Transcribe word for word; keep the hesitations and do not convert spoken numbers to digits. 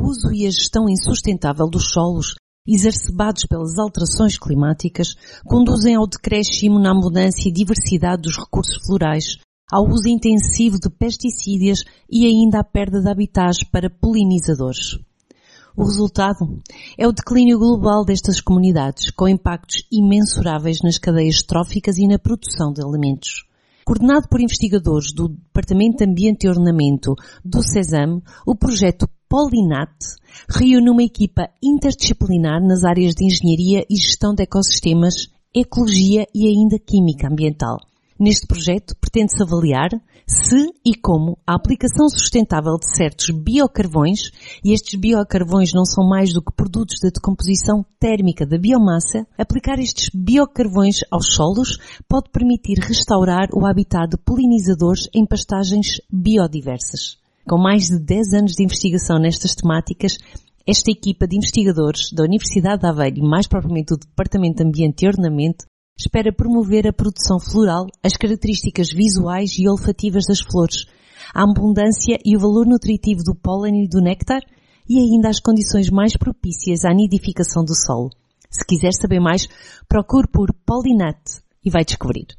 o uso e a gestão insustentável dos solos, exacerbados pelas alterações climáticas, conduzem ao decréscimo na abundância e diversidade dos recursos florais, ao uso intensivo de pesticidas e ainda à perda de habitats para polinizadores. O resultado é o declínio global destas comunidades, com impactos imensuráveis nas cadeias tróficas e na produção de alimentos. Coordenado por investigadores do Departamento de Ambiente e Ordenamento do SESAM, o projeto Polinat reúne uma equipa interdisciplinar nas áreas de engenharia e gestão de ecossistemas, ecologia e ainda química ambiental. Neste projeto, pretende-se avaliar se e como a aplicação sustentável de certos biocarvões, e estes biocarvões não são mais do que produtos da decomposição térmica da biomassa, aplicar estes biocarvões aos solos pode permitir restaurar o habitat de polinizadores em pastagens biodiversas. Com mais de dez anos de investigação nestas temáticas, esta equipa de investigadores da Universidade de Aveiro e mais propriamente do Departamento de Ambiente e Ordenamento espera promover a produção floral, as características visuais e olfativas das flores, a abundância e o valor nutritivo do pólen e do néctar e ainda as condições mais propícias à nidificação do solo. Se quiser saber mais, procure por Polinat e vai descobrir.